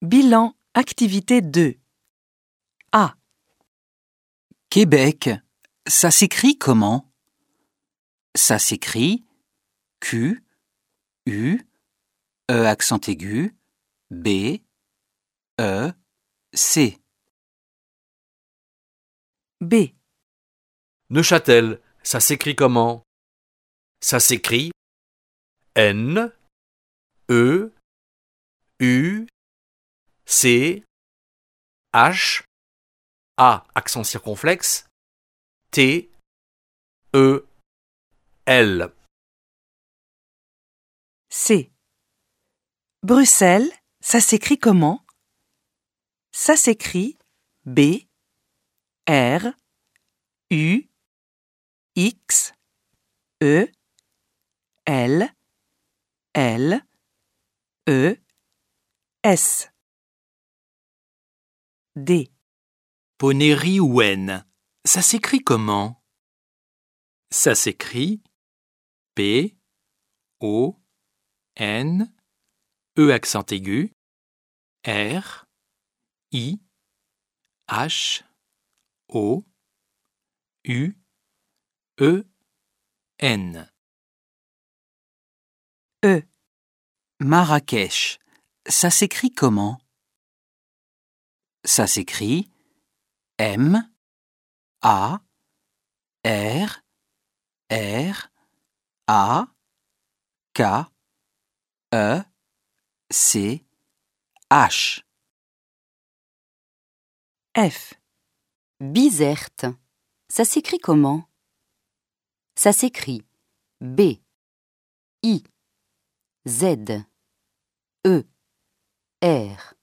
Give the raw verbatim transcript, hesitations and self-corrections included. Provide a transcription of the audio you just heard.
Bilan, activité deux. A. Québec, ça s'écrit comment? Ça s'écrit Q, U, E accent aigu, B, E, C. B. Neuchâtel, ça s'écrit comment? Ça s'écrit N, E, U, C, H, A accent circonflexe, T, E, L. C. Bruxelles, ça s'écrit comment? Ça s'écrit B, R, U, X, E, L, L, E, S. D. Ponérihouen, ça s'écrit comment? Ça s'écrit P, O, N, E accent aigu, R, I, H, O, U, E, N. E. Marrakech, ça s'écrit comment? Ça s'écrit M, A, R, R, A, K, E, C, H. F. Bizerte, ça s'écrit comment? Ça s'écrit B, I, Z, E, R,